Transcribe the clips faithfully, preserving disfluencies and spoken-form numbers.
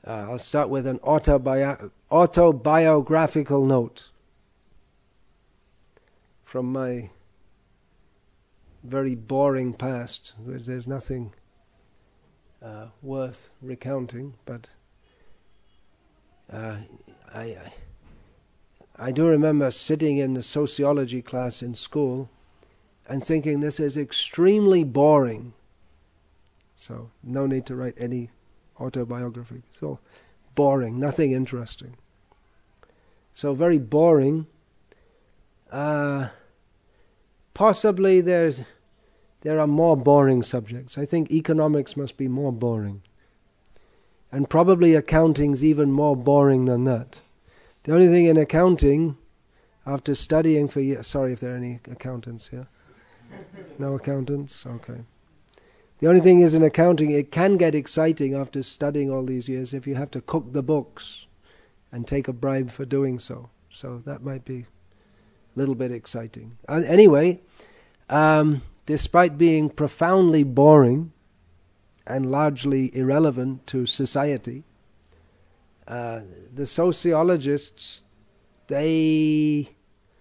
uh, I'll start with an autobi- autobiographical note from my very boring past. There's nothing uh, worth recounting, but uh, I, I I do remember sitting in the sociology class in school and thinking this is extremely boring. So no need to write any autobiography. So boring, nothing interesting. So very boring. Uh, possibly there's, there are more boring subjects. I think economics must be more boring. And probably accounting's even more boring than that. The only thing in accounting, after studying for years... Sorry if there are any accountants here. No accountants? Okay. The only thing is in accounting, it can get exciting after studying all these years if you have to cook the books and take a bribe for doing so. So that might be a little bit exciting. Uh, anyway, um, despite being profoundly boring and largely irrelevant to society, uh, the sociologists, they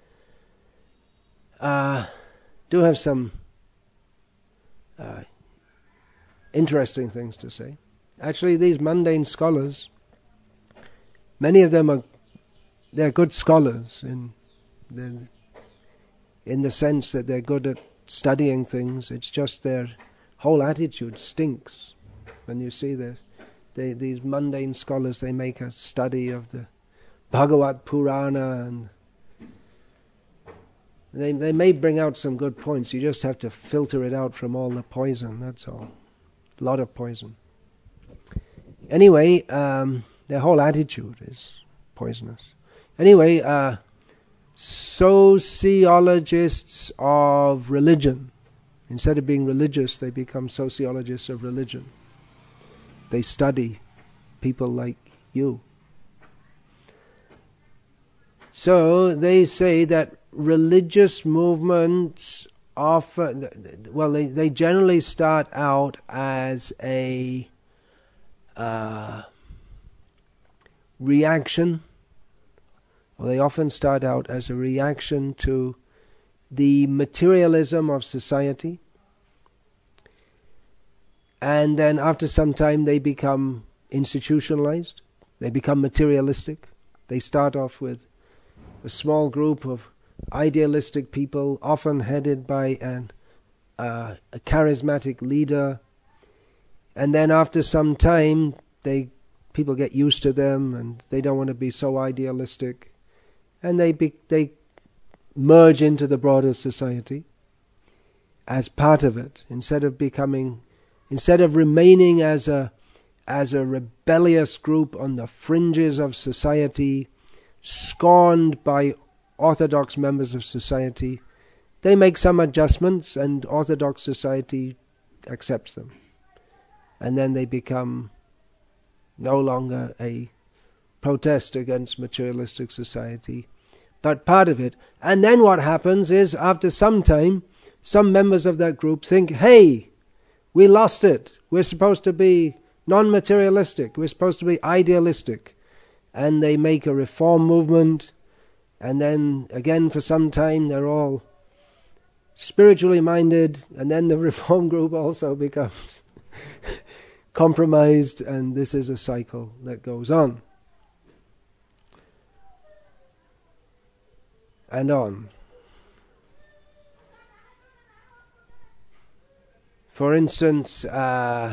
uh, do have some uh, interesting things to say. Actually, these mundane scholars, many of them are they're good scholars in the, in the sense that they're good at studying things. It's just their whole attitude stinks. When you see this, they, these mundane scholars, they make a study of the Bhagavad Purana, and they they may bring out some good points. You just have to filter it out from all the poison. That's all. A lot of poison. Anyway, um, their whole attitude is poisonous. Anyway, uh, sociologists of religion. Instead of being religious, they become sociologists of religion. They study people like you. So they say that religious movements often, well, they, they generally start out as a uh, reaction, or they often start out as a reaction to the materialism of society, and then after some time they become institutionalized, they become materialistic. They start off with a small group of idealistic people, often headed by an, uh, a charismatic leader, and then after some time they people get used to them and they don't want to be so idealistic, and they be, they merge into the broader society as part of it, instead of becoming instead of remaining as a as a rebellious group on the fringes of society, scorned by orthodox members of society. They make some adjustments and orthodox society accepts them. And then they become no longer a protest against materialistic society, but part of it. And then what happens is, after some time, some members of that group think, hey, we lost it. We're supposed to be non-materialistic. We're supposed to be idealistic. And they make a reform movement, and then again for some time they're all spiritually minded, and then the reform group also becomes compromised, and this is a cycle that goes on and on. For instance, uh,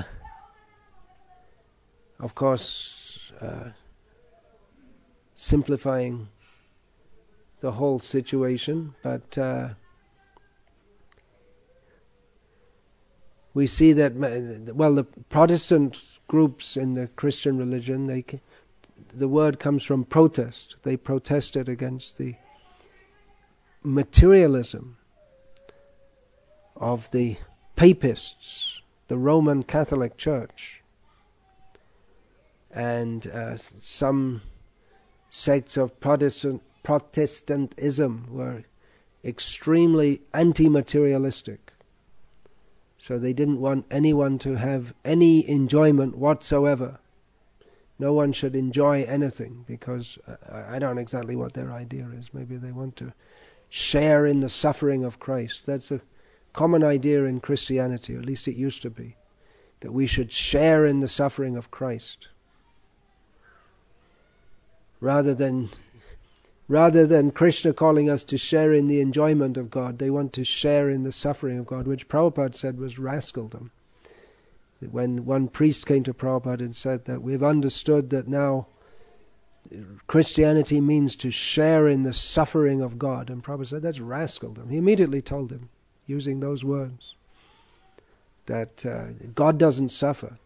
of course, uh, simplifying the whole situation, but uh, we see that, well, the Protestant groups in the Christian religion, they the word comes from protest. They protested against the materialism of the Papists, the Roman Catholic Church, and uh, some sects of Protestant Protestantism were extremely anti-materialistic. So they didn't want anyone to have any enjoyment whatsoever. no one should enjoy anything, because I, I don't know exactly what their idea is. Maybe they want to share in the suffering of Christ. That's a common idea in Christianity, or at least it used to be, that we should share in the suffering of Christ. Rather than rather than Krishna calling us to share in the enjoyment of God, they want to share in the suffering of God, which Prabhupada said was rascaldom. When one priest came to Prabhupada and said that we've understood that now Christianity means to share in the suffering of God, and Prabhupada said that's rascaldom. He immediately told him, using those words, that uh, God doesn't suffer.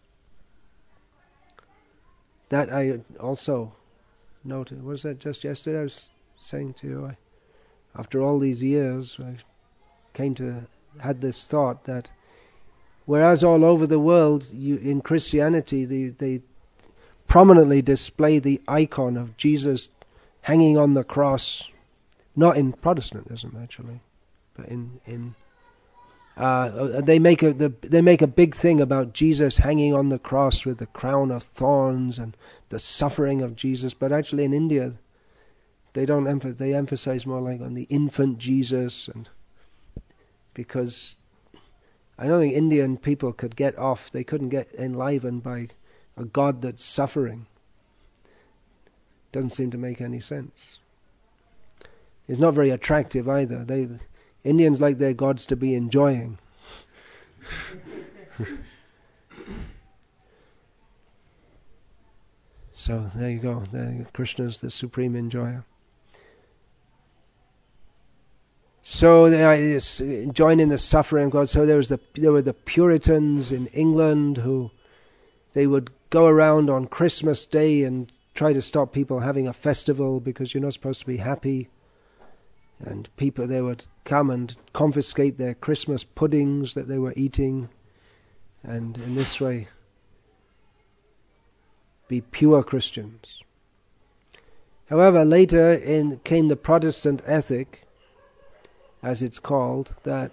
That I also noted. Was that just yesterday? I was saying to you, I, after all these years, I came to had this thought that whereas all over the world, you, in Christianity, they, they prominently display the icon of Jesus hanging on the cross, not in Protestantism actually, but in in uh, they make a the, they make a big thing about Jesus hanging on the cross with the crown of thorns and the suffering of Jesus. But actually, in India, they don't emph- they emphasize more like on the infant Jesus, and because I don't think Indian people could get off. They couldn't get enlivened by a God that's suffering. Doesn't seem to make any sense. It's not very attractive either. They Indians like their gods to be enjoying. So there you go. There, Krishna's the supreme enjoyer. So they uh, join in the suffering of God. So there was the there were the Puritans in England who they would go around on Christmas Day and try to stop people having a festival because you're not supposed to be happy. And people, they would come and confiscate their Christmas puddings that they were eating, and in this way be pure Christians. However, later in came the Protestant ethic, as it's called, that,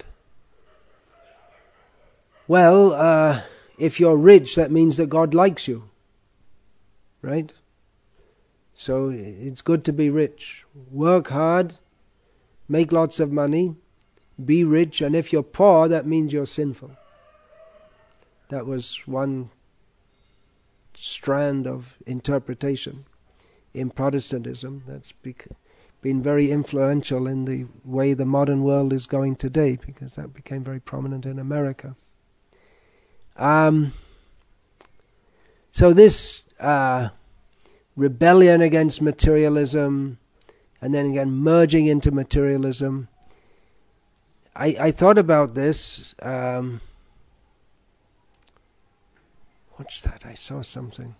well, uh, if you're rich, that means that God likes you, right? So it's good to be rich. Work hard, make lots of money, be rich, and if you're poor, that means you're sinful. That was one strand of interpretation in Protestantism that's bec- been very influential in the way the modern world is going today, because that became very prominent in America. Um, so this uh, rebellion against materialism, and then again merging into materialism, I, I thought about this. Um, what's that? I saw something.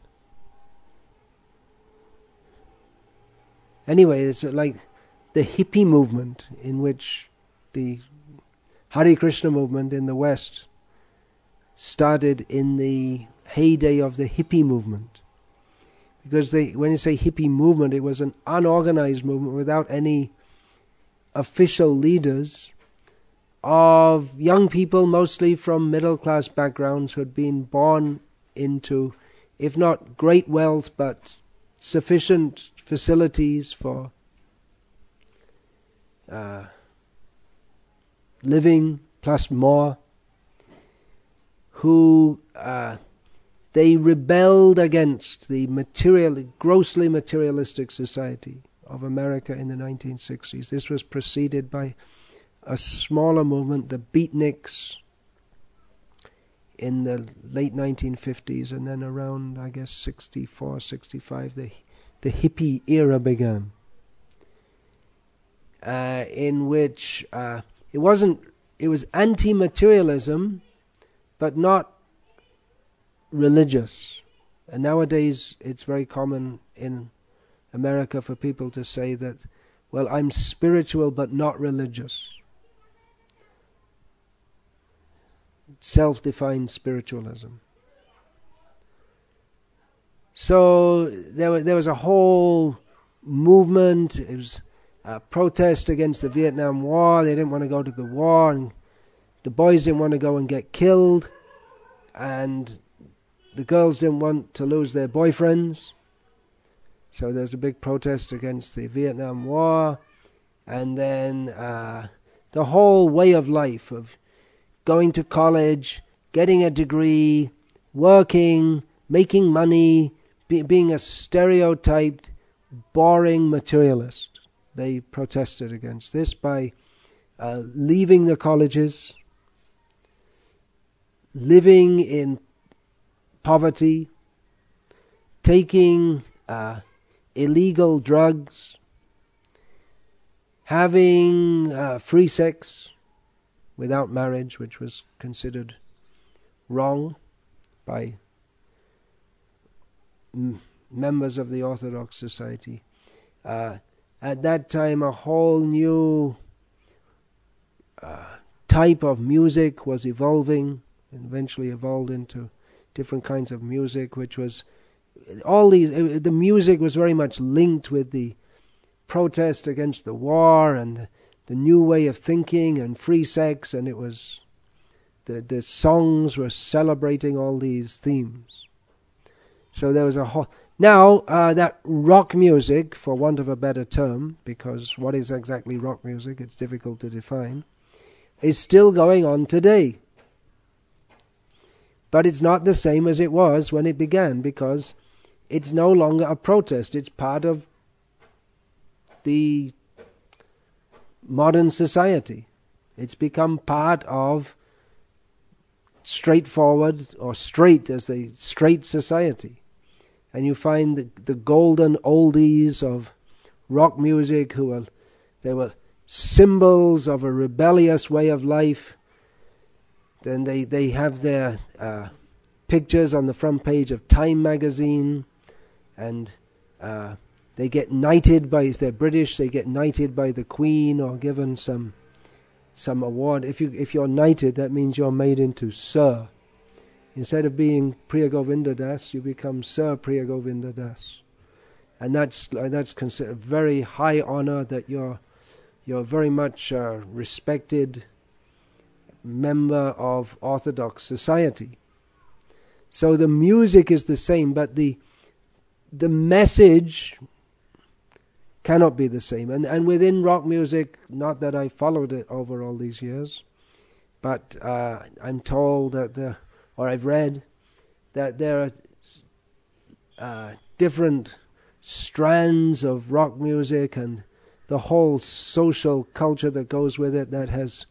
Anyway, it's like the hippie movement, in which the Hare Krishna movement in the West started in the heyday of the hippie movement. Because they, when you say hippie movement, it was an unorganized movement without any official leaders, of young people mostly from middle class backgrounds who had been born into, if not great wealth, but sufficient facilities for uh, living plus more, who uh, they rebelled against the material, grossly materialistic society of America in the nineteen sixties. This was preceded by a smaller movement, the Beatniks, in the late nineteen fifties, and then around, I guess, sixty-four, sixty-five, the the hippie era began, uh, in which uh, it wasn't, it was anti-materialism, but not religious. And nowadays it's very common in America for people to say that, well, I'm spiritual but not religious. Self-defined spiritualism. So there was, there was a whole movement. It was a protest against the Vietnam War. They didn't want to go to the war, and the boys didn't want to go and get killed. And the girls didn't want to lose their boyfriends, so there's a big protest against the Vietnam War, and then uh, the whole way of life of going to college, getting a degree, working, making money, be, being a stereotyped, boring materialist. They protested against this by uh, leaving the colleges, living in poverty, taking uh, illegal drugs, having uh, free sex without marriage, which was considered wrong by m- members of the Orthodox Society. Uh, at that time, a whole new uh, type of music was evolving, and eventually evolved into different kinds of music, which was all these. It, the music was very much linked with the protest against the war and the, the new way of thinking and free sex, and it was the the songs were celebrating all these themes. So there was a whole. Now uh, that rock music, for want of a better term, because what is exactly rock music? It's difficult to define. Is still going on today. But it's not the same as it was when it began, because it's no longer a protest. It's part of the modern society. It's become part of straightforward, or straight as the straight society. And you find the, the golden oldies of rock music who are, they were symbols of a rebellious way of life. Then they, they have their uh, pictures on the front page of Time magazine, and uh, they get knighted by, if they're British, they get knighted by the Queen or given some some award. If you if you're knighted, that means you're made into Sir. Instead of being Priya Govinda Das, you become Sir Priya Govinda Das, and that's uh, that's considered a very high honor, that you're you're very much uh, respected member of Orthodox society. So the music is the same, but the the message cannot be the same. And and within rock music, not that I followed it over all these years, but uh, I'm told that the, or I've read that there are uh, different strands of rock music and the whole social culture that goes with it that has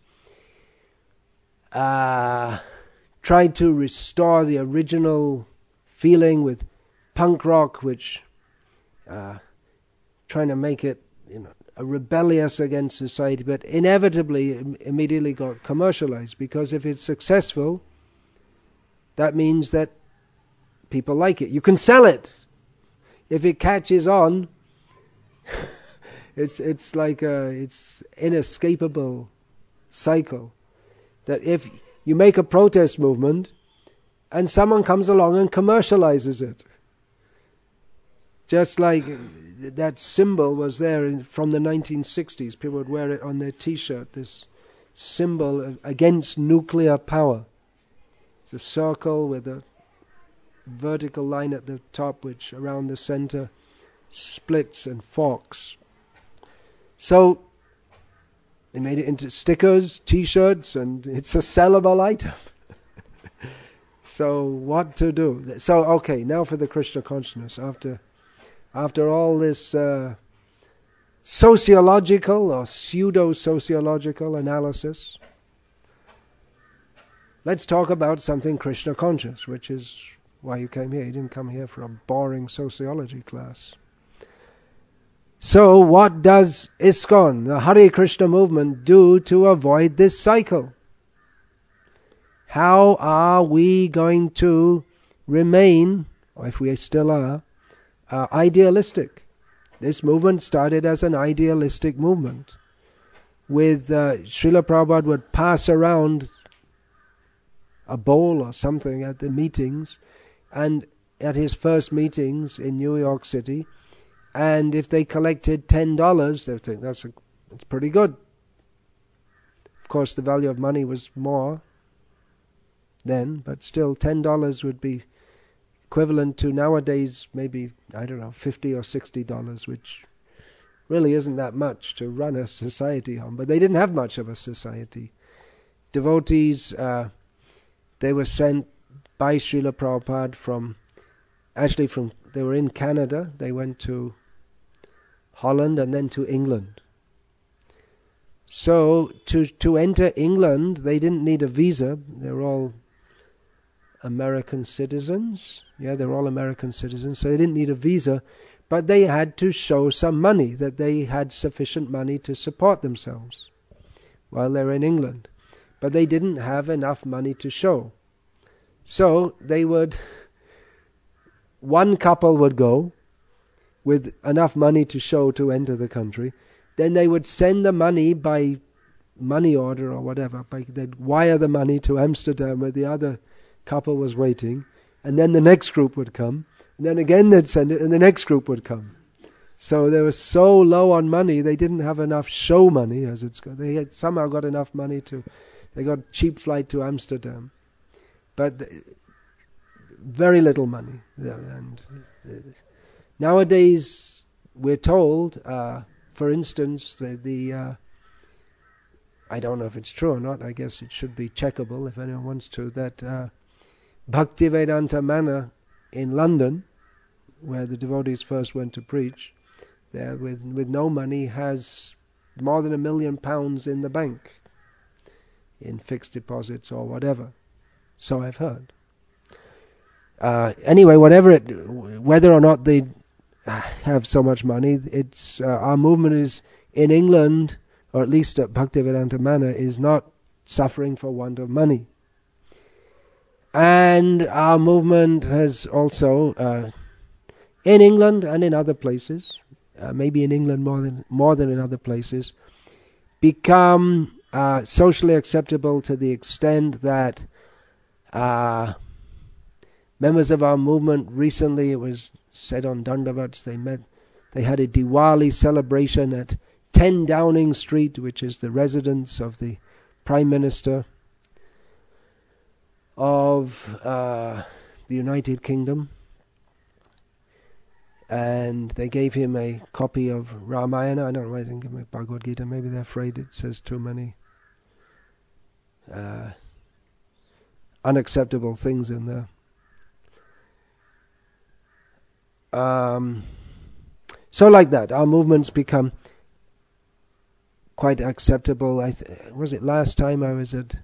Uh, tried to restore the original feeling with punk rock, which uh, trying to make it, you know, a rebellious against society, but inevitably im- immediately got commercialized, because if it's successful, that means that people like it. You can sell it. If it catches on, it's it's like a it's inescapable cycle. That if you make a protest movement and someone comes along and commercializes it, just like that symbol was there in, from the nineteen sixties, people would wear it on their T-shirt, this symbol of, against nuclear power. It's a circle with a vertical line at the top, which around the center splits and forks. So they made it into stickers, T-shirts, and it's a sellable item. So what to do? So okay, now for the Krishna consciousness. After, after all this uh, sociological or pseudo-sociological analysis, let's talk about something Krishna conscious, which is why you came here. You didn't come here for a boring sociology class. So what does ISKCON, the Hare Krishna movement, do to avoid this cycle? How are we going to remain, or if we still are, uh, idealistic? This movement started as an idealistic movement. With uh, Srila Prabhupada would pass around a bowl or something at the meetings, and at his first meetings in New York City, and if they collected ten dollars, they would think that's a, that's pretty good. Of course, the value of money was more then, but still ten dollars would be equivalent to nowadays maybe, I don't know, fifty or sixty dollars, which really isn't that much to run a society on. But they didn't have much of a society. Devotees, uh, they were sent by Srila Prabhupada from, actually from, they were in Canada, they went to Holland and then to England. So to to enter England, they didn't need a visa. They were all American citizens. Yeah, they were all American citizens, so they didn't need a visa. But they had to show some money, that they had sufficient money to support themselves while they were in England. But they didn't have enough money to show. So they would, one couple would go with enough money to show to enter the country. Then they would send the money by money order or whatever. By, they'd wire the money to Amsterdam where the other couple was waiting. And then the next group would come. And then again they'd send it and the next group would come. So they were so low on money, they didn't have enough show money, as it's called. They had somehow got enough money to, they got a cheap flight to Amsterdam. But the, very little money. And uh, nowadays we're told... Uh, For instance, the, the uh, I don't know if it's true or not, I guess it should be checkable if anyone wants to, that uh, Bhaktivedanta Manor in London, where the devotees first went to preach, there with, with no money, has more than a million pounds in the bank, in fixed deposits or whatever. So I've heard. Uh, anyway, whatever it, whether or not they have so much money, it's uh, our movement is in England, or at least at Bhaktivedanta Manor, is not suffering for want of money. And our movement has also, uh, in England and in other places, uh, maybe in England more than more than in other places, become uh, socially acceptable to the extent that uh, members of our movement recently, it was said on Dandavats, they met, they had a Diwali celebration at ten Downing Street, which is the residence of the Prime Minister of uh, the United Kingdom. And they gave him a copy of Ramayana. I don't know why they didn't give him a Bhagavad Gita. Maybe they're afraid it says too many uh, unacceptable things in there. Um, so like that, our movements become quite acceptable. I th- was it last time I was at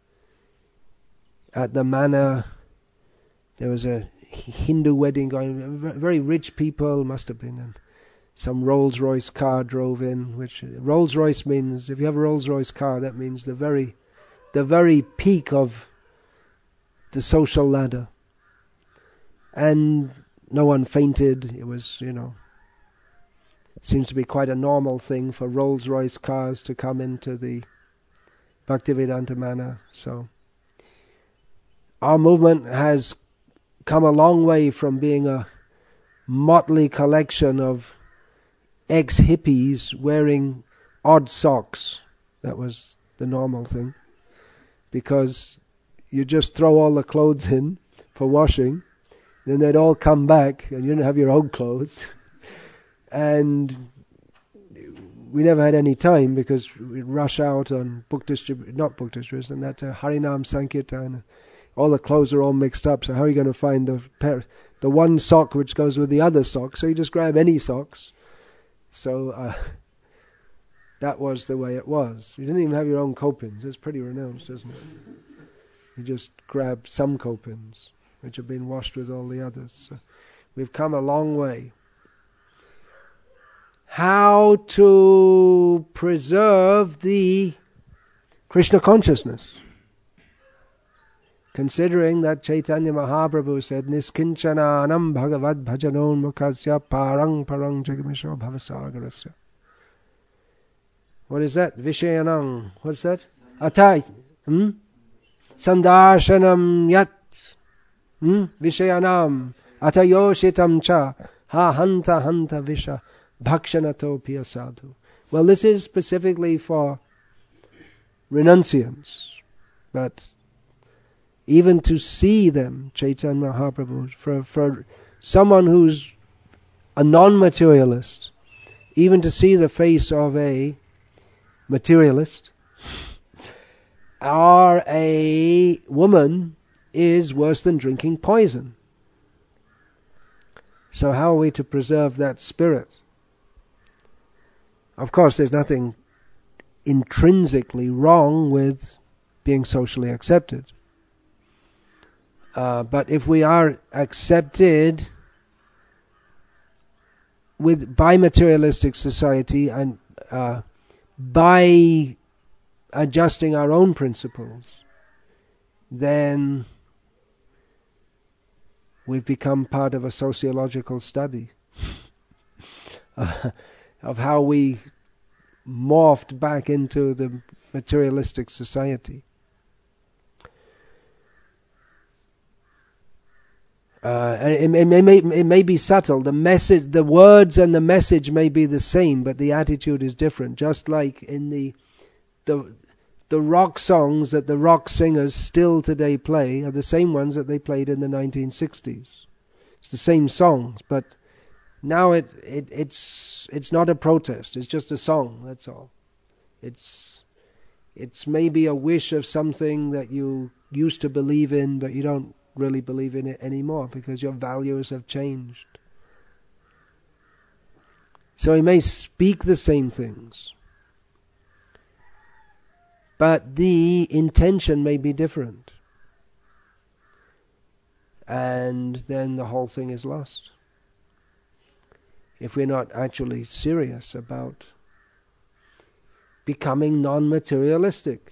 at the manor? There was a Hindu wedding going. Very rich people must have been, and some Rolls Royce car drove in. Which Rolls Royce means, if you have a Rolls Royce car, that means the very, the very peak of the social ladder. And no one fainted. It was, you know, seems to be quite a normal thing for Rolls-Royce cars to come into the Bhaktivedanta Manor. So our movement has come a long way from being a motley collection of ex-hippies wearing odd socks. That was the normal thing. Because you just throw all the clothes in for washing, then they'd all come back, and you didn't have your own clothes. And we never had any time, because we'd rush out on book distrib- not book distribution, and that uh, Harinam Sankirtan. All the clothes are all mixed up, so how are you going to find the pair, the one sock which goes with the other sock? So you just grab any socks. So uh, that was the way it was. You didn't even have your own copins. It's pretty renounced, isn't it? You just grab some copins, which have been washed with all the others. So we've come a long way. How to preserve the Krishna consciousness? Considering that Chaitanya Mahaprabhu said, Niskinchananam bhagavad bhajanon mukasya parang parang jagamisho bhavasagarasya. What is that? Vishayanam. What's that? Atai. Hmm? Sandarshanam yat. Hmm? Vishayanam. Atayoshitam cha. Ha hanta hanta visha. Bhakshanato piyasadu. Well, this is specifically for renunciants. But even to see them, Chaitanya Mahaprabhu, for, for someone who's a non-materialist, even to see the face of a materialist or a woman is worse than drinking poison. So how are we to preserve that spirit? Of course, there's nothing intrinsically wrong with being socially accepted. Uh, but if we are accepted with by materialistic society and uh, by adjusting our own principles, then we've become part of a sociological study uh, of how we morphed back into the materialistic society. Uh, and it, it, may, it may be subtle. The message, the words and the message may be the same, but the attitude is different. Just like in the the the rock songs that the rock singers still today play are the same ones that they played in the nineteen sixties. It's the same songs, but now it, it it's it's not a protest. It's just a song. That's all. It's it's maybe a wish of something that you used to believe in, but you don't really believe in it anymore because your values have changed. So he may speak the same things, but the intention may be different, and then the whole thing is lost if we're not actually serious about becoming non-materialistic.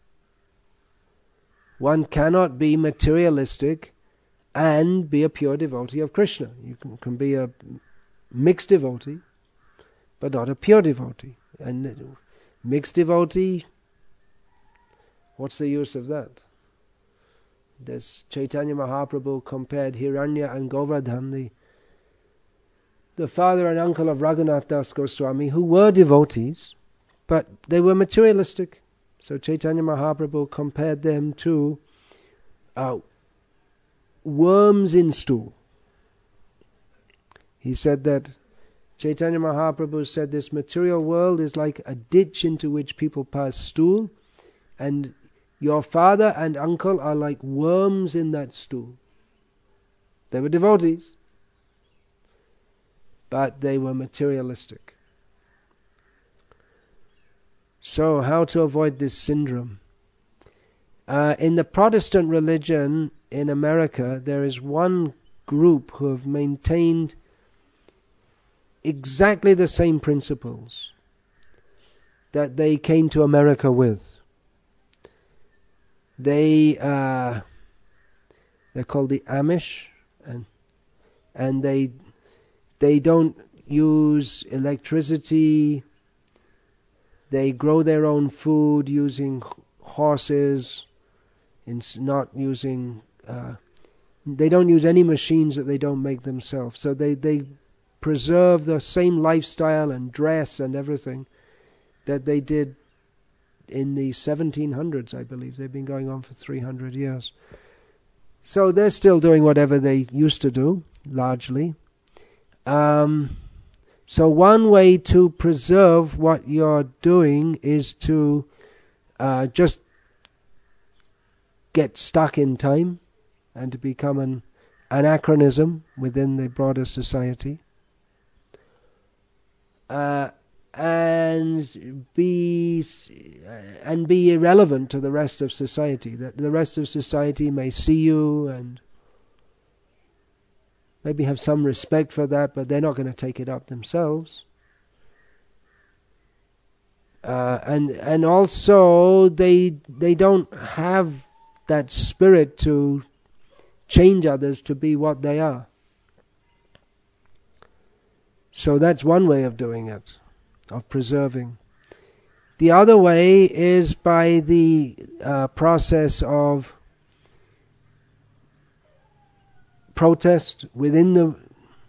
One cannot be materialistic and be a pure devotee of Krishna. You can, can be a mixed devotee, but not a pure devotee. And mixed devotee, what's the use of that? There's Chaitanya Mahaprabhu compared Hiranya and Govardhan, the, the father and uncle of Raghunath Das Goswami, who were devotees, but they were materialistic. So Chaitanya Mahaprabhu compared them to uh, worms in stool. He said that Chaitanya Mahaprabhu said this material world is like a ditch into which people pass stool, and your father and uncle are like worms in that stool. They were devotees, but they were materialistic. So how to avoid this syndrome? Uh, in the Protestant religion in America, there is one group who have maintained exactly the same principles that they came to America with. They uh, they're called the Amish, and and they they don't use electricity. They grow their own food using horses, and not using. Uh, they don't use any machines that they don't make themselves. So they, they preserve the same lifestyle and dress and everything that they did in the seventeen hundreds, I believe. They've been going on for three hundred years. So they're still doing whatever they used to do, largely. Um, so one way to preserve what you're doing is to uh, just get stuck in time and to become an anachronism within the broader society. Uh, and be and be irrelevant to the rest of society. That the rest of society may see you and maybe have some respect for that, but they're not going to take it up themselves. Uh, and and also they they don't have that spirit to change others to be what they are. So that's one way of doing it, of preserving. The other way is by the uh, process of protest within the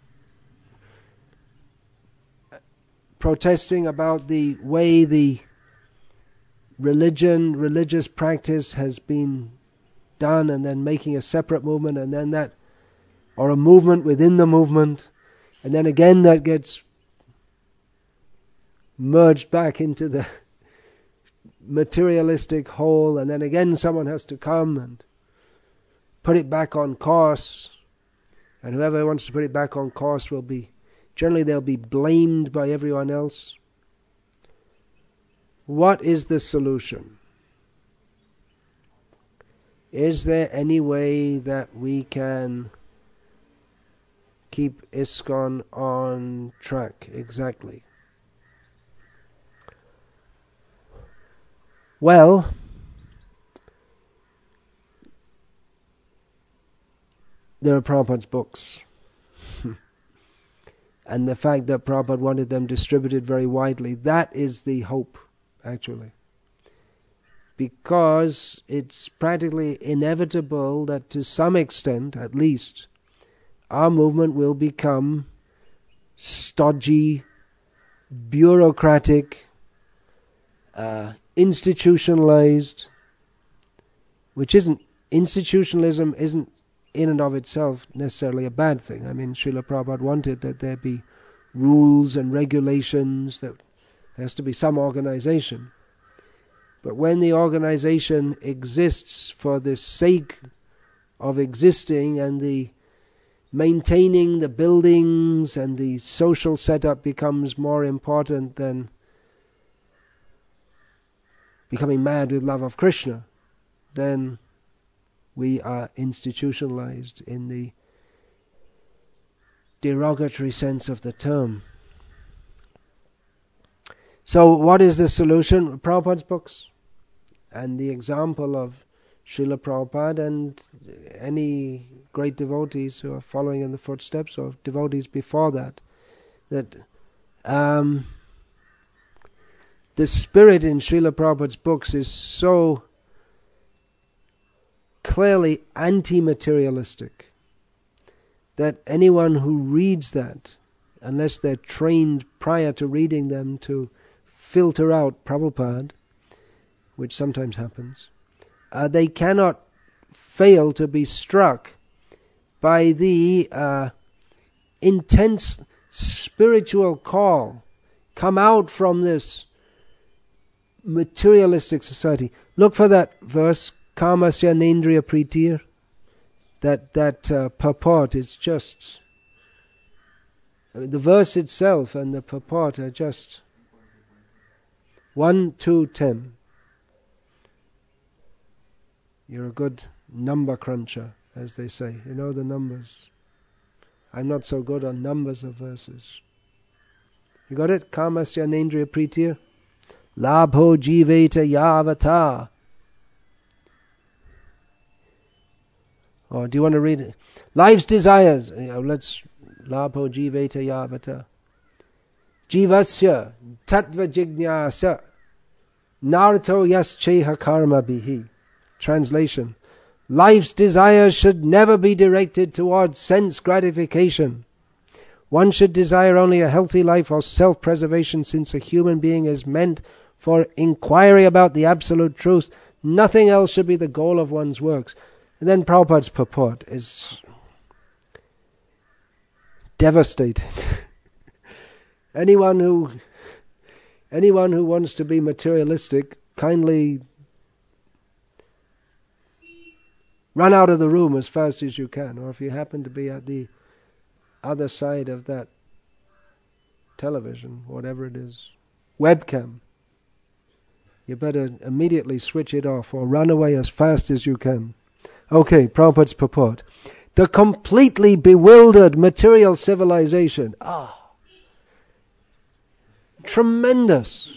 protesting about the way the religion, religious practice has been done, and then making a separate movement, and then that, or a movement within the movement, and then again that gets merged back into the materialistic whole, and then again someone has to come and put it back on course, and whoever wants to put it back on course will be, generally they'll be blamed by everyone else. What is the solution? Is there any way that we can keep ISKCON on track exactly? Well, there are Prabhupada's books. And the fact that Prabhupada wanted them distributed very widely, that is the hope, actually. Because it's practically inevitable that to some extent, at least, our movement will become stodgy, bureaucratic, uh, institutionalized, which isn't, institutionalism isn't in and of itself necessarily a bad thing. I mean, Srila Prabhupada wanted that there be rules and regulations, that there has to be some organization. But when the organization exists for the sake of existing, and the maintaining the buildings and the social setup becomes more important than becoming mad with love of Krishna, then we are institutionalized in the derogatory sense of the term. So what is the solution? Prabhupada's books. And the example of Srila Prabhupada and any great devotees who are following in the footsteps, or devotees before that, that um, the spirit in Srila Prabhupada's books is so clearly anti-materialistic that anyone who reads that, unless they're trained prior to reading them to filter out Prabhupada, which sometimes happens, uh, they cannot fail to be struck by the uh, intense spiritual call. Come out from this materialistic society. Look for that verse, Kamasya Nendriya Pritir. That, that uh, purport is just... I mean, the verse itself and the purport are just one, two, ten. You're a good number cruncher, as they say. You know the numbers. I'm not so good on numbers of verses. You got it? Kamasya Nendriya Pritir. Labho jiveta yavata. Or do you want to read it? Life's desires. You know, let's... Labho jiveta yavata. Jivasya tattva jignyasa. Narto yascheha karma bihi. Translation. Life's desires should never be directed towards sense gratification. One should desire only a healthy life or self-preservation, since a human being is meant for inquiry about the absolute truth. Nothing else should be the goal of one's works. And then Prabhupada's purport is devastating. anyone who anyone who wants to be materialistic, kindly run out of the room as fast as you can. Or if you happen to be at the other side of that television, whatever it is, webcam, you better immediately switch it off or run away as fast as you can. Okay, Prabhupada's purport. The completely bewildered material civilization. Ah, tremendous.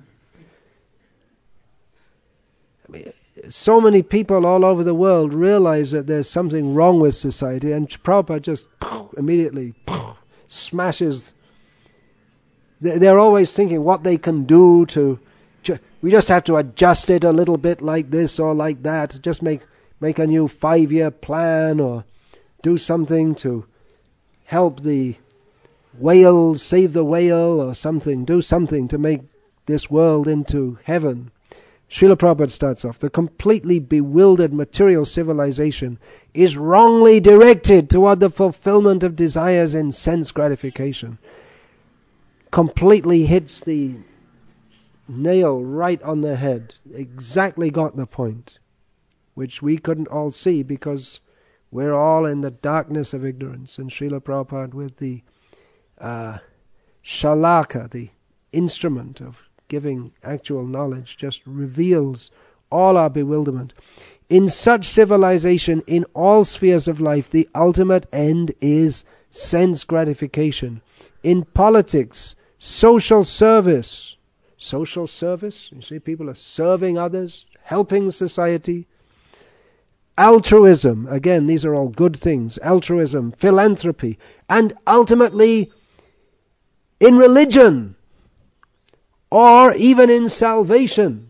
I mean, so many people all over the world realize that there's something wrong with society, and Prabhupada just immediately smashes. They're always thinking what they can do to, we just have to adjust it a little bit like this or like that, just make make a new five-year plan or do something to help the whales, save the whale or something, do something to make this world into heaven. Srila Prabhupada starts off, the completely bewildered material civilization is wrongly directed toward the fulfillment of desires in sense gratification. Completely hits the nail right on the head. Exactly got the point, which we couldn't all see because we're all in the darkness of ignorance. And Srila Prabhupada, with the uh, shalaka, the instrument of giving actual knowledge, just reveals all our bewilderment. In such civilization, in all spheres of life, the ultimate end is sense gratification. In politics, social service, social service, you see, people are serving others, helping society. Altruism, again, these are all good things. Altruism, philanthropy, and ultimately in religion, or even in salvation.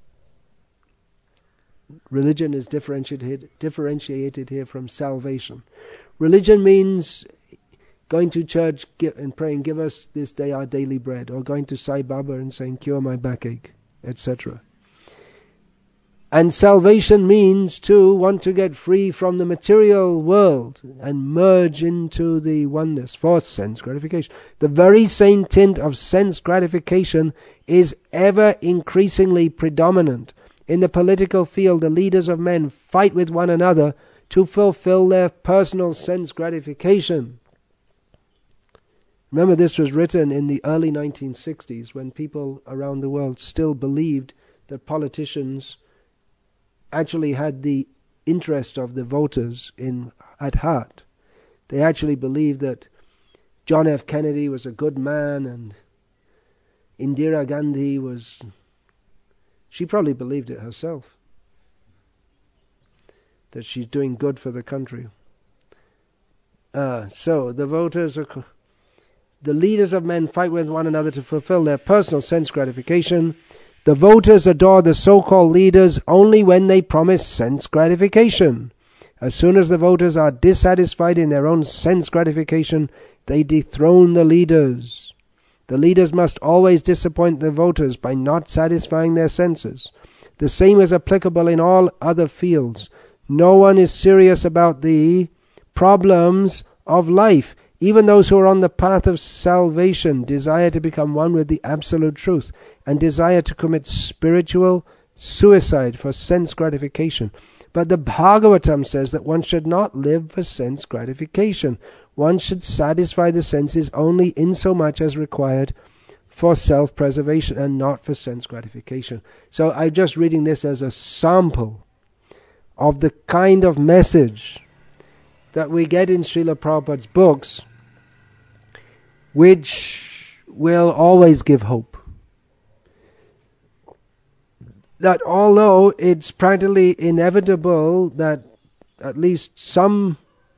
Religion is differentiated, differentiated here from salvation. Religion means going to church and praying, give us this day our daily bread, or going to Sai Baba and saying, cure my backache, et cetera. And salvation means to want to get free from the material world and merge into the oneness for sense gratification. The very same tint of sense gratification is ever increasingly predominant. In the political field, the leaders of men fight with one another to fulfill their personal sense gratification. Remember, this was written in the early nineteen sixties when people around the world still believed that politicians actually had the interest of the voters in at heart. They actually believed that John F. Kennedy was a good man and Indira Gandhi was... She probably believed it herself, that she's doing good for the country. Uh, so, the voters are... The leaders of men fight with one another to fulfill their personal sense gratification. The voters adore the so-called leaders only when they promise sense gratification. As soon as the voters are dissatisfied in their own sense gratification, they dethrone the leaders. The leaders must always disappoint the voters by not satisfying their senses. The same is applicable in all other fields. No one is serious about the problems of life. Even those who are on the path of salvation desire to become one with the absolute truth and desire to commit spiritual suicide for sense gratification. But the Bhagavatam says that one should not live for sense gratification. One should satisfy the senses only insomuch as required for self-preservation and not for sense gratification. So I'm just reading this as a sample of the kind of message that we get in Srila Prabhupada's books, which will always give hope. That although it's practically inevitable that at least some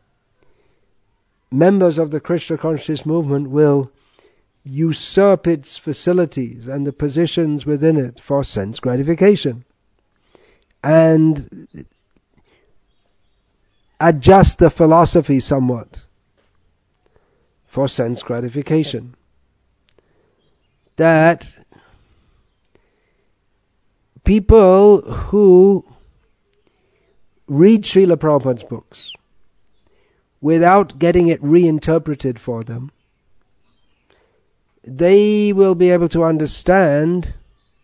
members of the Krishna consciousness movement will usurp its facilities and the positions within it for sense gratification and adjust the philosophy somewhat for sense gratification. That people who read Srila Prabhupada's books without getting it reinterpreted for them, they will be able to understand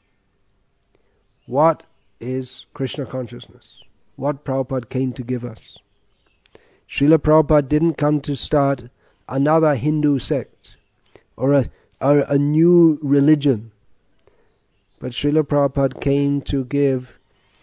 what is Krishna consciousness, what Prabhupada came to give us. Srila Prabhupada didn't come to start another Hindu sect or a, or a new religion, but Srila Prabhupada came to give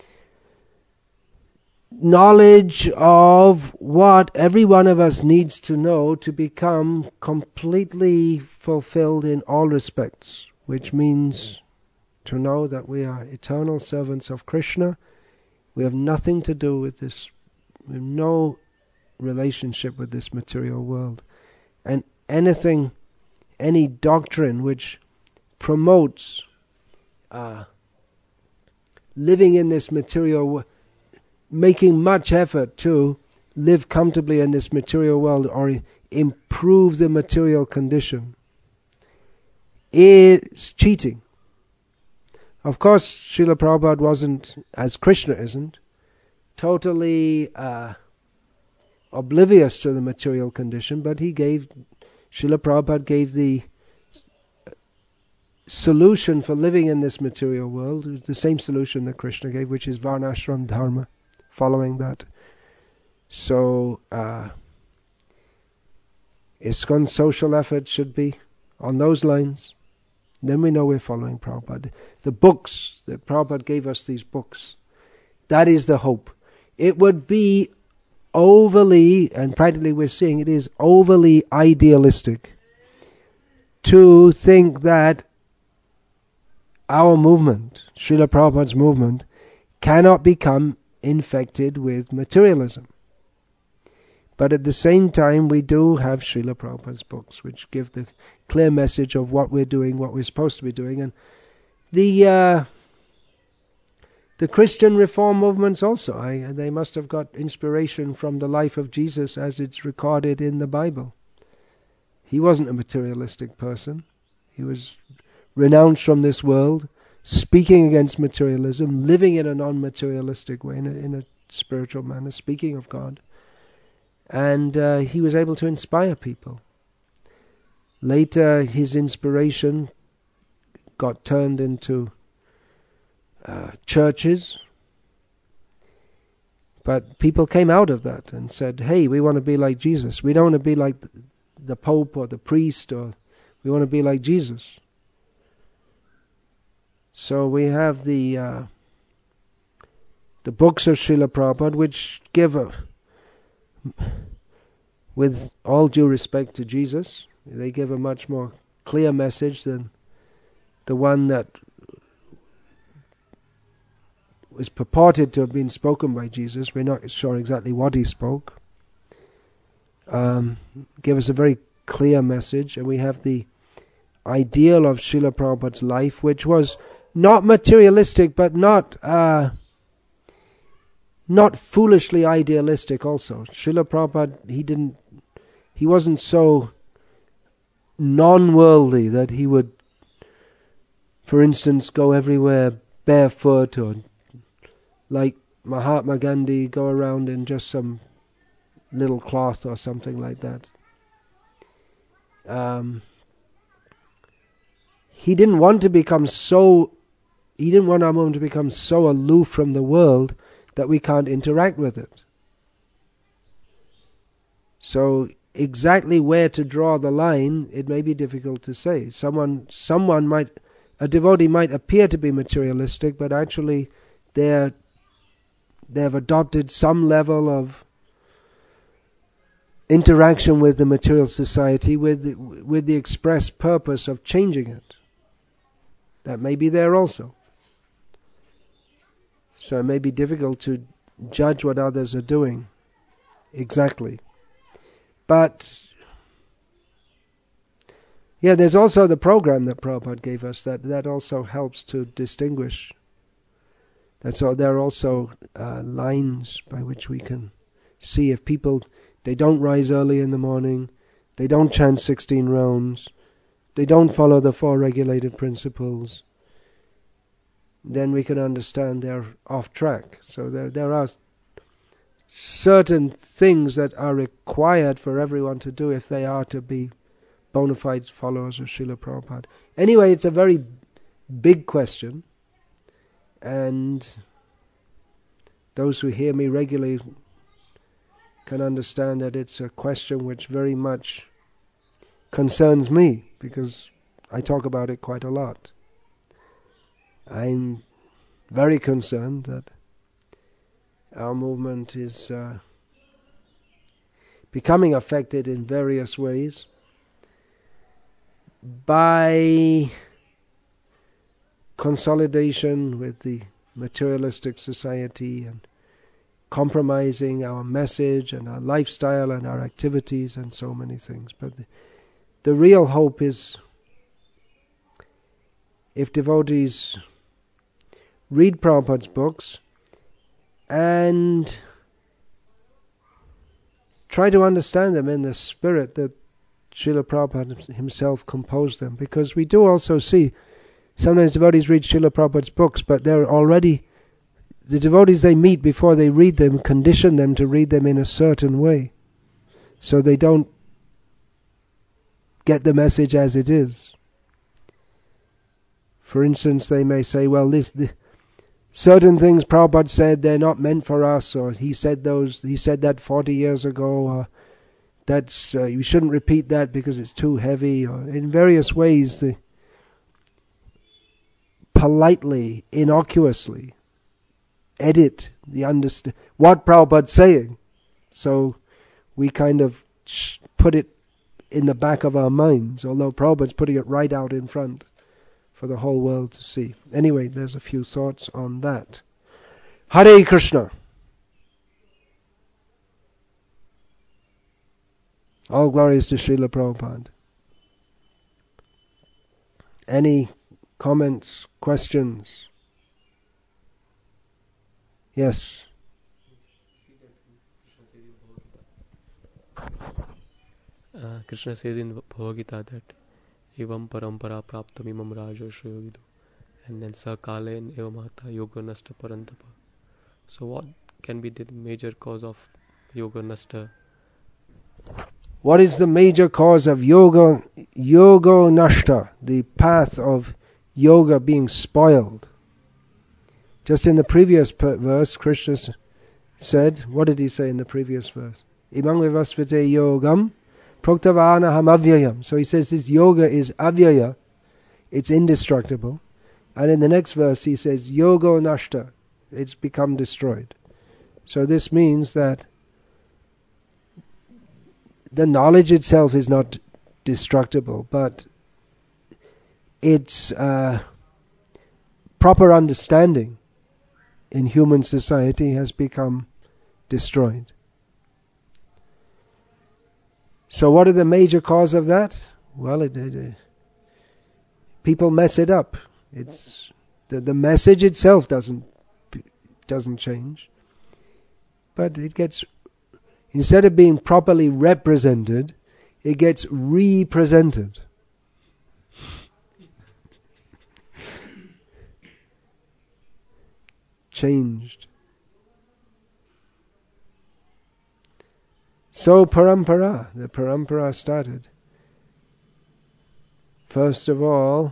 knowledge of what every one of us needs to know to become completely fulfilled in all respects, which means to know that we are eternal servants of Krishna. We have nothing to do with this, we have no relationship with this material world. And anything, any doctrine which promotes uh, living in this material world, making much effort to live comfortably in this material world or improve the material condition, is cheating. Of course, Srila Prabhupada wasn't, as Krishna isn't, totally uh, oblivious to the material condition, but he gave, Srila Prabhupada gave the solution for living in this material world, the same solution that Krishna gave, which is Varnashram Dharma, following that. So, uh, ISKCON's social effort should be on those lines. Then we know we're following Prabhupada. The books, that Prabhupada gave us these books, that is the hope. It would be overly, and practically we're seeing it is overly idealistic to think that our movement, Srila Prabhupada's movement, cannot become infected with materialism. But at the same time, we do have Srila Prabhupada's books, which give the clear message of what we're doing, what we're supposed to be doing. And the uh, the Christian reform movements also, I, they must have got inspiration from the life of Jesus as it's recorded in the Bible. He wasn't a materialistic person. He was renounced from this world, speaking against materialism, living in a non-materialistic way, in a, in a spiritual manner, speaking of God. And uh, he was able to inspire people. Later, his inspiration got turned into uh, churches. But people came out of that and said, hey, we want to be like Jesus. We don't want to be like the Pope or the priest, or we want to be like Jesus. So we have the uh, the books of Srila Prabhupada, which give a, with all due respect to Jesus, they give a much more clear message than the one that was purported to have been spoken by Jesus. We're not sure exactly what he spoke. Um, give us a very clear message, and we have the ideal of Srila Prabhupada's life, which was not materialistic, but not uh, not foolishly idealistic also. Srila Prabhupada, he didn't, he wasn't so non-worldly that he would, for instance, go everywhere barefoot, or like Mahatma Gandhi, go around in just some little cloth or something like that. Um, he didn't want to become so He didn't want our movement to become so aloof from the world that we can't interact with it. So exactly where to draw the line, it may be difficult to say. Someone, someone might, a devotee might appear to be materialistic, but actually they're, they've adopted some level of interaction with the material society with the, with the express purpose of changing it. That may be there also. So it may be difficult to judge what others are doing exactly. But yeah, there's also the program that Prabhupada gave us that, that also helps to distinguish. That's all. There are also uh, lines by which we can see if people, they don't rise early in the morning, they don't chant sixteen rounds, they don't follow the four regulated principles, then we can understand they're off track. So there there are certain things that are required for everyone to do if they are to be bona fide followers of Srila Prabhupada. Anyway, it's a very big question, and those who hear me regularly can understand that it's a question which very much concerns me, because I talk about it quite a lot. I'm very concerned that our movement is uh, becoming affected in various ways by consolidation with the materialistic society and compromising our message and our lifestyle and our activities and so many things. But the, the real hope is if devotees read Prabhupada's books and try to understand them in the spirit that Srila Prabhupada himself composed them, because we do also see sometimes devotees read Srila Prabhupada's books, but they're already, the devotees they meet before they read them condition them to read them in a certain way, so they don't get the message as it is. For instance, they may say, well, this, this certain things Prabhupada said, they're not meant for us, or he said those, he said that forty years ago, or that's, uh, you shouldn't repeat that because it's too heavy, or in various ways, the politely, innocuously edit the understand what Prabhupada's saying. So we kind of sh- put it in the back of our minds, although Prabhupada's putting it right out in front for the whole world to see. Anyway, there's a few thoughts on that. Hare Krishna. All glories to Srila Prabhupada. Any comments, questions? Yes. Uh, Krishna says in Bhagavad Gita that evam parampara praptam imam raja shriyogidu, and then sakalen eva mahata yoga nasta parantapa. So what can be the major cause of yoga nasta? What is the major cause of yoga, yoga nashta, the path of yoga being spoiled? Just in the previous verse, Krishna said, what did he say in the previous verse? Imam vivasvite yogam proktavana ham avyayam. So he says this yoga is avyaya, it's indestructible. And in the next verse he says, yoga nashta, it's become destroyed. So this means that the knowledge itself is not destructible, but its uh, proper understanding in human society has become destroyed. So what are the major cause of that? Well, it, it, it, people mess it up. It's the, the message itself doesn't doesn't change, but it gets, instead of being properly represented, it gets represented. Changed. So parampara, the parampara started. First of all,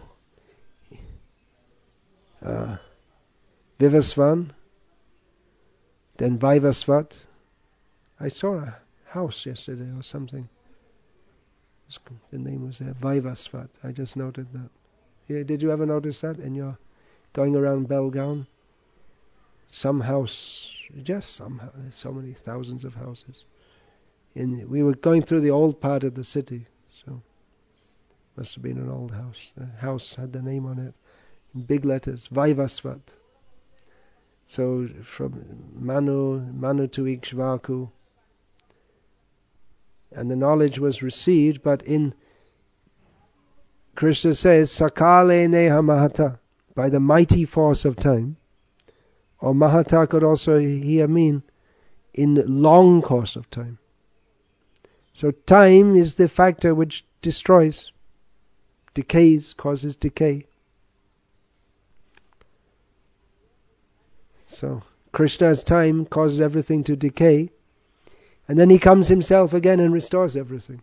uh, Vivasvan, then Vaivasvat. I saw a house yesterday or something. The name was there, Vaivasvat. I just noted that. Yeah, did you ever notice that in your going around Belgaum? Some house, just some house, there's so many thousands of houses. In, we were going through the old part of the city, so must have been an old house. The house had the name on it in big letters, Vaivasvat. So from Manu, Manu to Ikshvaku, and the knowledge was received, but in Krishna says, Sakale Neha Mahata, by the mighty force of time, or Mahata could also here mean in long course of time. So time is the factor which destroys, decays, causes decay. So Krishna's time causes everything to decay, and then he comes himself again and restores everything.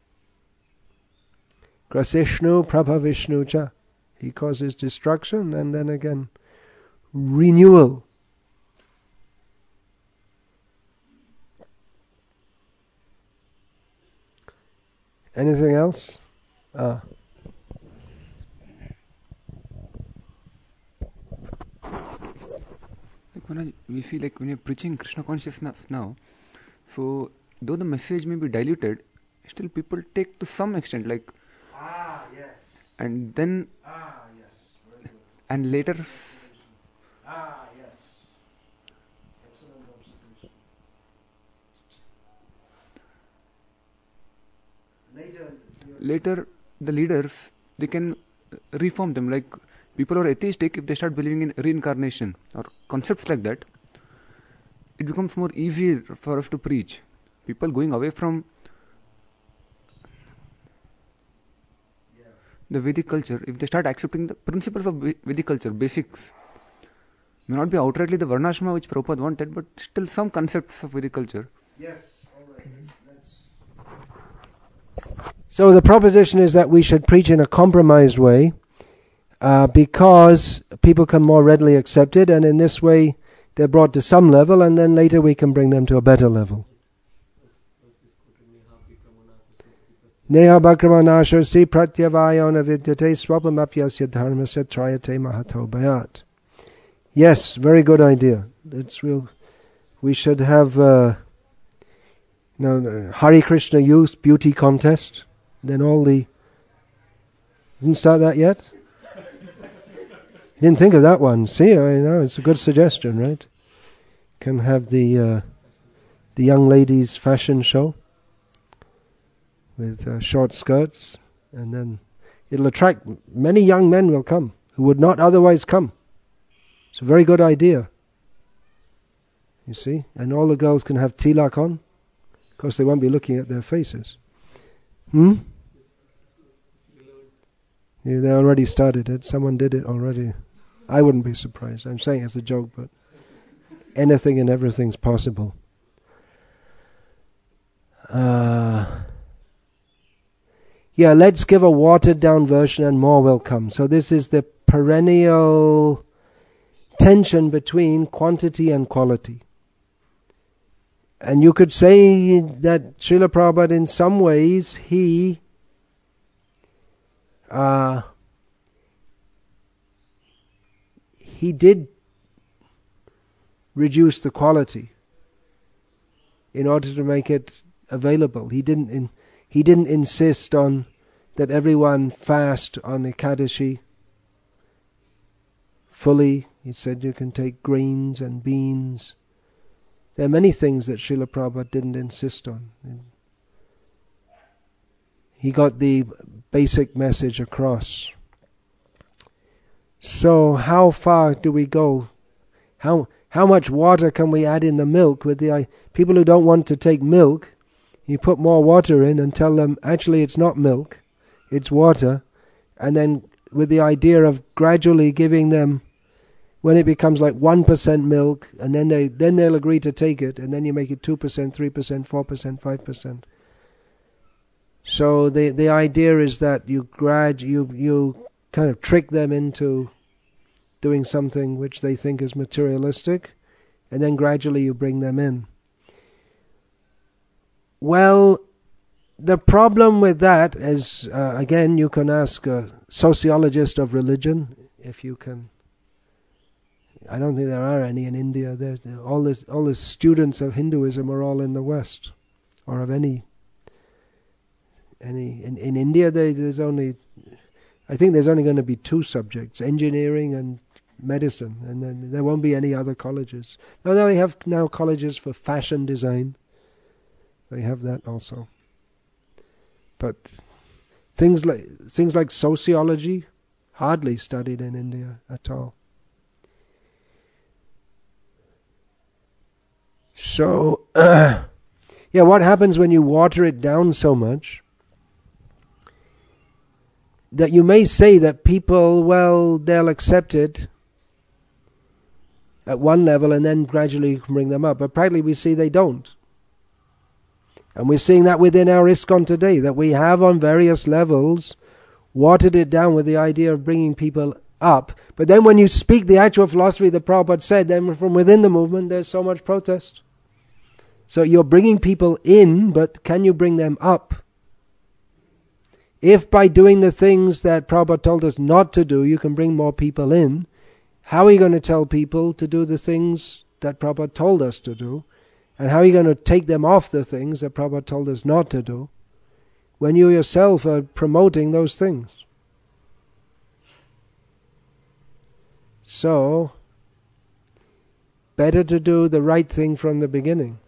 Krasishnu Prabha Vishnu Cha. He causes destruction and then again renewal. Anything else? Ah. Like when I, we feel like when you're preaching Krishna consciousness now, so though the message may be diluted, still people take to some extent, like ah yes, and then ah yes, very good. And later ah yes, excellent observation. Later, later the leaders, they can reform them, like people are atheistic, if they start believing in reincarnation or concepts like that, it becomes more easier for us to preach. People going away from the Vedic culture, if they start accepting the principles of Vedic culture, basics, may not be outrightly the Varnashrama which Prabhupada wanted, but still some concepts of Vedic culture. Yes, all right. That's... So the proposition is that we should preach in a compromised way uh, because people can more readily accept it, and in this way they're brought to some level, and then later we can bring them to a better level. Neha Bhakramanashosti Pratyavayona Vidyate Swapamapyasya Dharmasya Trayate Mahato Bhayat. Yes, very good idea. It's real. We should have uh, you know, Hare Krishna Youth Beauty Contest. Then all the... Didn't start that yet? Didn't think of that one. See, I know, it's a good suggestion, right? Can have the uh, the young ladies' fashion show with uh, short skirts, and then it'll attract many young men will come who would not otherwise come. It's a very good idea. You see, and all the girls can have tilak on. Of course, they won't be looking at their faces. Hmm. Yeah, they already started it. Someone did it already. I wouldn't be surprised. I'm saying it's a joke, but anything and everything's possible. Uh, yeah, let's give a watered down version and more will come. So this is the perennial tension between quantity and quality. And you could say that Srila Prabhupada in some ways, he uh, he did reduce the quality in order to make it available. He didn't in, he didn't insist on that everyone fast on Ekadashi fully. He said you can take grains and beans. There are many things that Srila Prabhupada didn't insist on. He got the basic message across. So how far do we go? How how much water can we add in the milk? With the uh, people who don't want to take milk, you put more water in and tell them actually it's not milk, it's water, and then with the idea of gradually giving them, when it becomes like one percent milk, and then they then they'll agree to take it, and then you make it two percent, three percent, four percent, five percent. So the the idea is that you grad you you kind of trick them into doing something which they think is materialistic, and then gradually you bring them in. Well, the problem with that is, uh, again, you can ask a sociologist of religion, if you can. I don't think there are any in India. There's, all the all the students of Hinduism are all in the West, or of any. Any in in India, there, there's only, I think there's only going to be two subjects: engineering and medicine, and then there won't be any other colleges. No, they have now colleges for fashion design. They have that also. But things like things like sociology, hardly studied in India at all. So, uh, yeah, what happens when you water it down so much that you may say that people, well, they'll accept it at one level and then gradually you can bring them up. But practically we see they don't. And we're seeing that within our ISKCON today, that we have on various levels watered it down with the idea of bringing people up. But then when you speak the actual philosophy that Prabhupada said, then from within the movement there's so much protest. So you're bringing people in, but can you bring them up? If by doing the things that Prabhupada told us not to do, you can bring more people in, how are you going to tell people to do the things that Prabhupada told us to do? And how are you going to take them off the things that Prabhupada told us not to do, when you yourself are promoting those things? So, better to do the right thing from the beginning.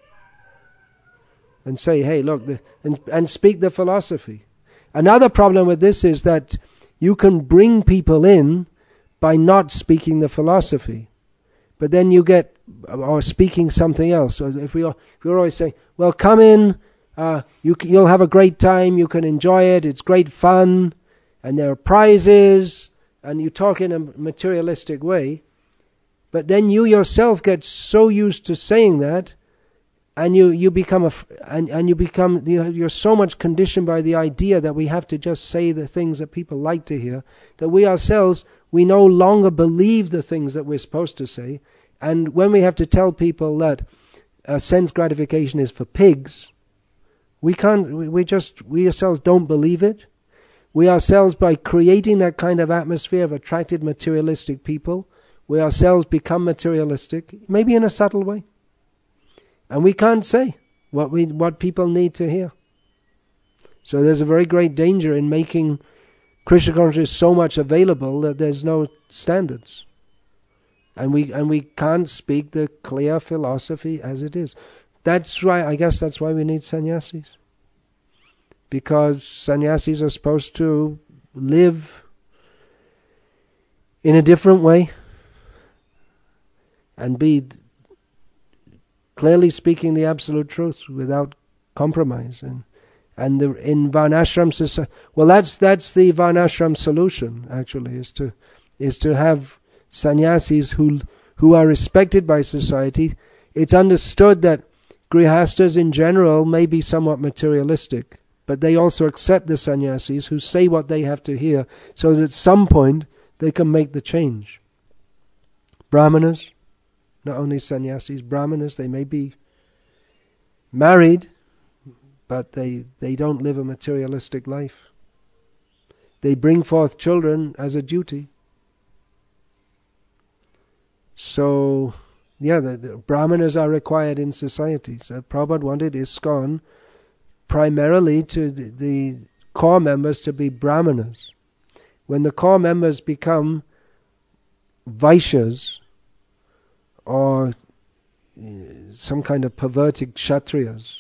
And say, hey, look, the, and, and speak the philosophy. Another problem with this is that you can bring people in by not speaking the philosophy. But then you get, or speaking something else. So if, we, if we're always saying, well, come in, uh, you, you'll have a great time, you can enjoy it, it's great fun, and there are prizes, and you talk in a materialistic way, but then you yourself get so used to saying that, and you, you become a, and, and you become, you're so much conditioned by the idea that we have to just say the things that people like to hear, that we ourselves, we no longer believe the things that we're supposed to say. And when we have to tell people that uh, sense gratification is for pigs, we can't, we, we just, we ourselves don't believe it. We ourselves, by creating that kind of atmosphere of attracted materialistic people, we ourselves become materialistic, maybe in a subtle way. And we can't say what we what people need to hear. So there's a very great danger in making Krishna consciousness so much available that there's no standards. And we and we can't speak the clear philosophy as it is. That's why, I guess that's why we need sannyasis. Because sannyasis are supposed to live in a different way and be clearly speaking the absolute truth without compromise. And and the, in Varnashram society, well, that's that's the Varnashram solution. Actually, is to is to have sannyasis who who are respected by society. It's understood that grihastas in general may be somewhat materialistic, but they also accept the sannyasis who say what they have to hear, so that at some point they can make the change. Brahmanas, not only sannyasis, brahmanas, they may be married, but they, they don't live a materialistic life. They bring forth children as a duty. So, yeah, the, the brahmanas are required in societies. Uh, Prabhupada wanted ISKCON primarily to the, the core members to be brahmanas. When the core members become Vaishyas, or some kind of perverted kshatriyas,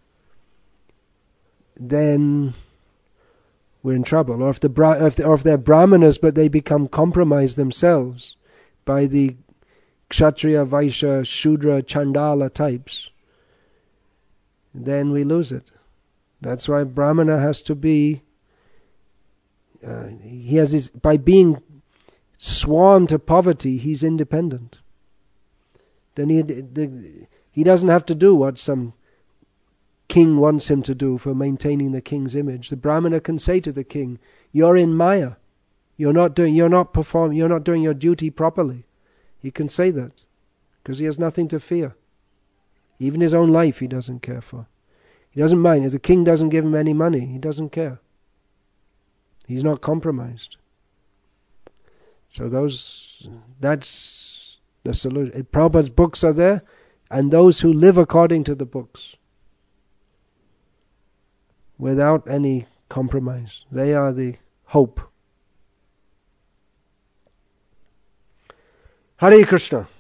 then we're in trouble. Or if, the bra- if, the, or if they're brahmanas but they become compromised themselves by the kshatriya, vaishya, shudra, chandala types, then we lose it. That's why brahmana has to be, uh, he has his, by being sworn to poverty, he's independent. Then he, the, he doesn't have to do what some king wants him to do for maintaining the king's image. The brahmana can say to the king, "You're in Maya. You're not doing. You're not perform. You're not doing your duty properly." He can say that because he has nothing to fear. Even his own life, he doesn't care for. He doesn't mind if the king doesn't give him any money. He doesn't care. He's not compromised. So those. That's the solution. Prabhupada's books are there, and those who live according to the books, without any compromise, they are the hope. Hare Krishna.